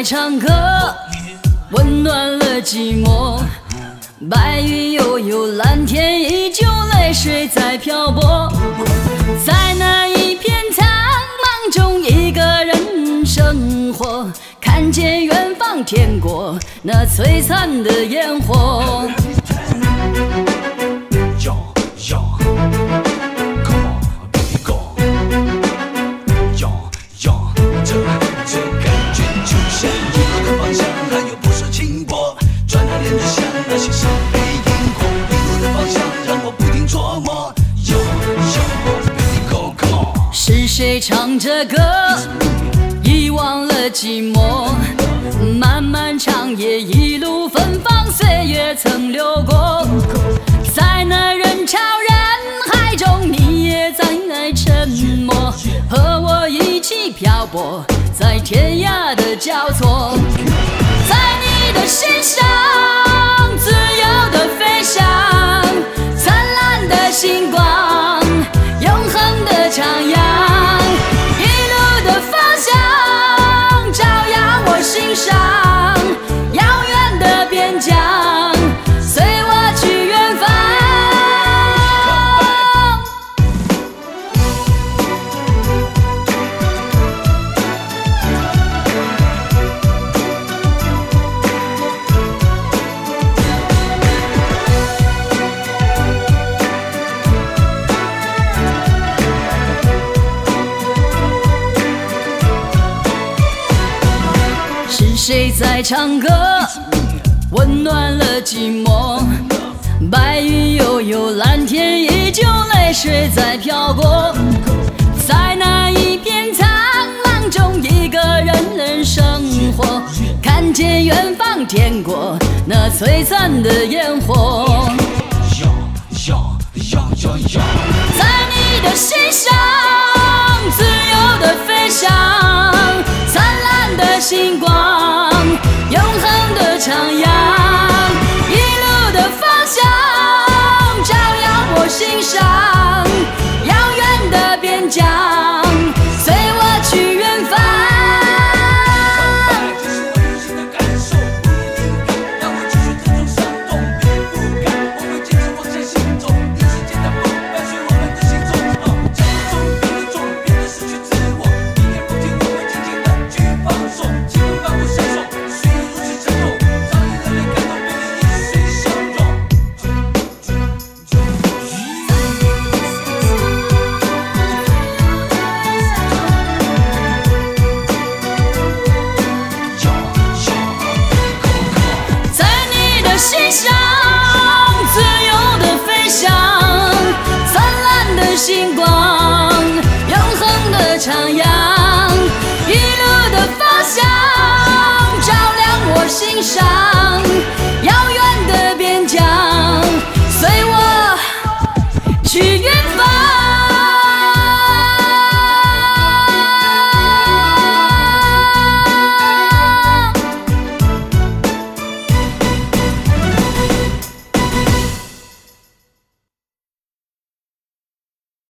在唱歌，温暖了寂寞。白云悠悠，蓝天依旧，泪水在漂泊。在那一片苍茫中，一个人生活，看见远方天国那璀璨的烟火。是谁唱着歌，遗忘了寂寞？漫漫长夜，一路芬芳，岁月曾流过。在那人潮人海中，你也在沉默，和我一起漂泊在天涯的交错。在你的心上，自由的飞翔，灿烂的星光，永恒的徜徉。一路的方向，照耀我心上，遥远的边疆，随我去远方。是谁在唱歌，温暖了寂寞？白云悠悠，蓝天依旧，泪水在飘过。在那一片苍茫中，一个人生活，看见远方天国那璀璨的烟火。在你的心上，